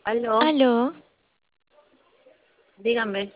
Aló, Aló, dígame.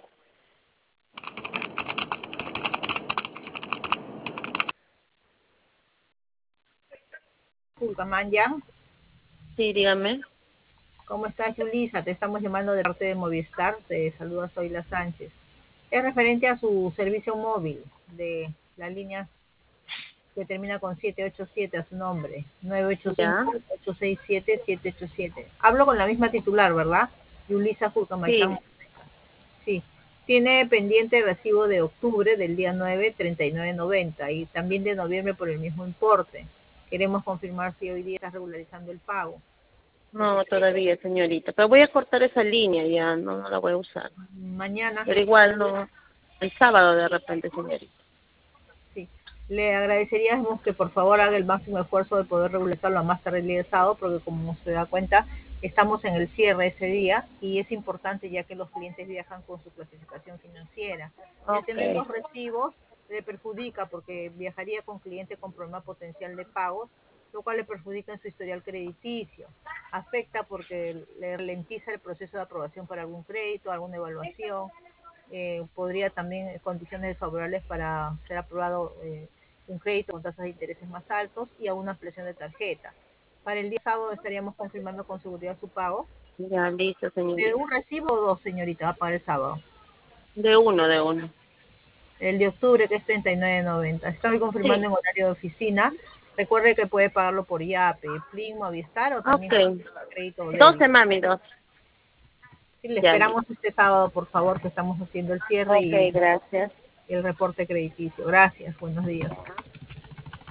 Manyan, Sí, dígame. ¿cómo estás, Yulisa? Te estamos llamando de parte de Movistar. Te saluda Zoila Sánchez. Es referente a su servicio móvil de la línea que termina con 787 a su nombre, Ya. 985-867-787. Hablo con la misma titular, ¿verdad? Yulisa Sí, Julcamaicán. Sí. Tiene pendiente el recibo de octubre del día 9, 39.90 y también de noviembre por el mismo importe. Queremos confirmar si hoy día está regularizando el pago. no, todavía, señorita. Pero voy a cortar esa línea ya, no, no la voy a usar. Mañana. Pero igual no, el sábado de repente, señorita. Sí, le agradeceríamos que por favor haga el máximo esfuerzo de poder regularizarlo a más tarde el día sábado, porque como se da cuenta, estamos en el cierre ese día y es importante ya que los clientes viajan con su clasificación financiera. El Ok, tener los recibos le perjudica porque viajaría con cliente con problema potencial de pagos, lo cual le perjudica en su historial crediticio. Afecta porque le ralentiza el proceso de aprobación para algún crédito, alguna evaluación, podría también condiciones desfavorables para ser aprobado un crédito con tasas de intereses más altos y a una ampliación de tarjeta. Para el día sábado estaríamos confirmando con seguridad su pago. ya, listo, ¿De señorita. un recibo o dos, señorita, va a pagar el sábado? De uno, de uno. El de octubre, que es 39.90. Estoy confirmando Sí, en horario de oficina. Recuerde que puede pagarlo por YAPE, Plin, Movistar o también con ok. crédito o 12, débito. mami, 12. Sí, le Ya, listo. esperamos este sábado, por favor, que estamos haciendo el cierre Ok, y gracias. el reporte crediticio. Gracias, buenos días.